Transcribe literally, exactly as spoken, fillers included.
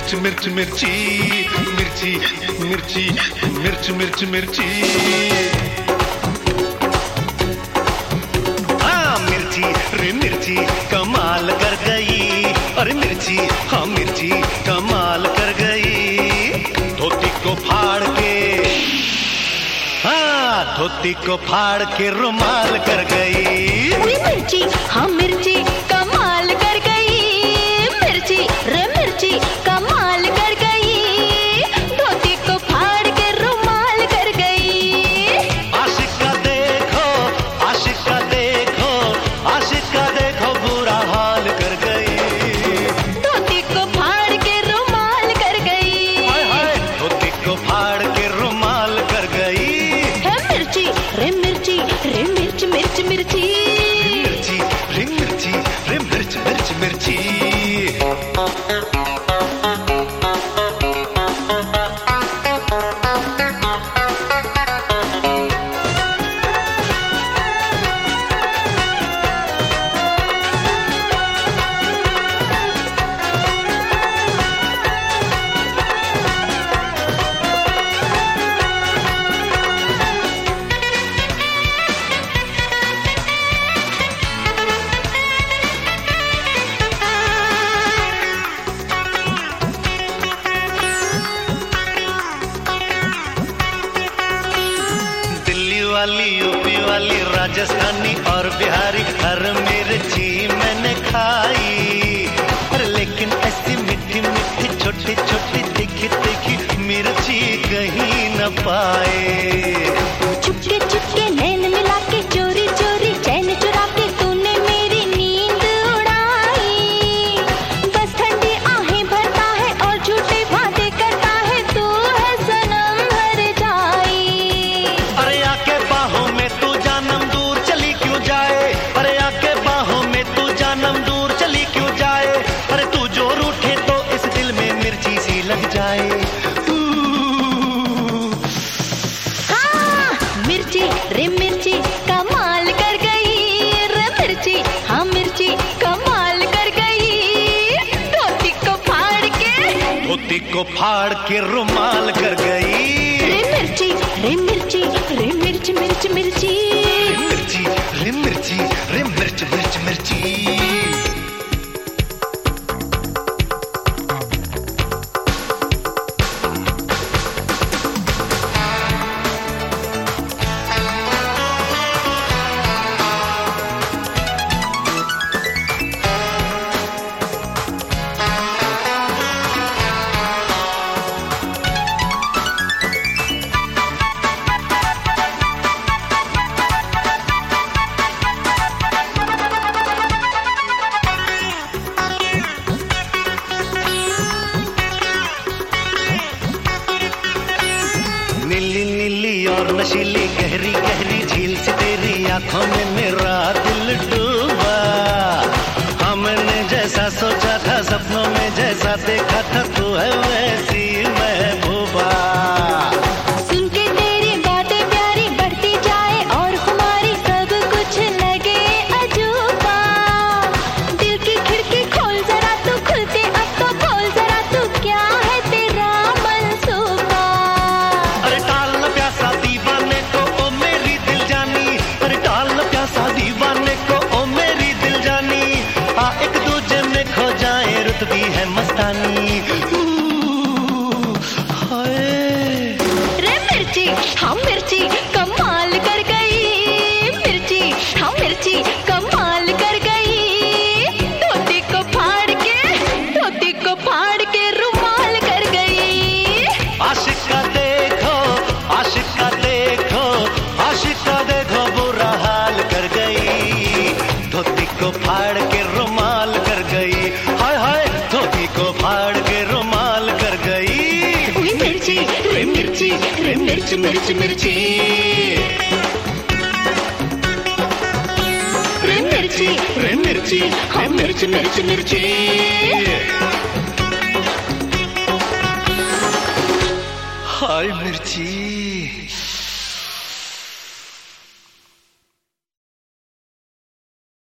मिर्च मिर्च मिर्ची मिर्ची मिर्ची मिर्च मिर्च मिर्ची। हाँ मिर्ची रे मिर्ची कमाल कर गई, अरे मिर्ची हाँ मिर्ची कमाल कर गई। धोती को फाड़ के, हाँ धोती को फाड़ के रुमाल कर गई। मिर्ची हाँ मिर्ची कमाल कर गई, मिर्ची रे मिर्ची कमाल कर गई। धोती को फाड़ के रुमाल कर गई। आशिक का देखो, आशिक का देखो, आशिक का देखो बुरा हाल कर गई। धोती को फाड़ के रुमाल कर गई। हाय हाय धोती को फाड़ के रुमाल कर गई। है मिर्ची रे मिर्ची रे मिर्च मिर्च मिर्ची मिर्ची रे मिर्ची रे मिर्च मिर्च मिर्ची। वाली यूपी वाली राजस्थानी और बिहारी हर मिर्ची मैंने खाई। पर लेकिन ऐसी मीठी मीठी छोटी छोटी तीखी तीखी मिर्ची कहीं न पाए। चुपके चुपके नैन मिला के चोरी चोरी चैन चुरा के तूने मेरी नींद उड़ाई। बस ठंडी आहें भरता है और झूठे वादे करता है, तू है सनम हर जाई। अरे आके बाहों में तू जानम दूर चली क्यों जाए, अरे आके बाहों में तू जानम दूर चली क्यों जाए। अरे तू जो रूठे तो इस दिल में मिर्ची सी लग जाए। मिर्ची रे मिर्ची कमाल कर गई, रे मिर्ची हाँ मिर्ची कमाल कर गई। धोती को फाड़ के, धोती को फाड़ के रुमाल कर गई। रे मिर्ची रे मिर्ची रे मिर्च मिर्च मिर्ची मिर्ची रे मिर्ची रे मिर्च मिर्च मिर्ची। नीली नीली और नशीली गहरी गहरी झील से तेरी आंखों में मेरा दिल डूबा। हमने जैसा सोचा था सपनों में जैसा देखा था, तू है वैसी महबूबा। सुन के तेरी बातें प्यारी बढ़ती जाए और हमारी सब कुछ लगे अजूबा। दिल की खिड़की खोल जरा तू, खुल के अब तो बोल जरा तू, क्या है तेरा मंसूबा। अरे टाल न प्यासा दीवाने को ओ मेरी दिल जानी, अरे टाल न प्यासा दीवाने को ओ मेरी दिल जानी। आ एक दूजे में खो जाए रुतबी है मस्तानी। हाय रे मिर्ची हाँ मिर्ची कमाल कर गई, मिर्ची हाँ मिर्ची कमाल कर गई। धोती को फाड़ के, धोती को फाड़ के रुमाल कर गई। आशिक का देखो, आशिक का देखो, आशिक का देखो बुरा हाल कर गई। धोती को फाड़ के रुमाल कर गई। हाय हाय धोती को फाड़ के रुमाल कर गई। उई मिर्ची रे मिर्ची रे मिर्च मिर्च मिर्ची। रे मिर्ची रे मिर्ची हाँ मिर्च मिर्च मिर्ची।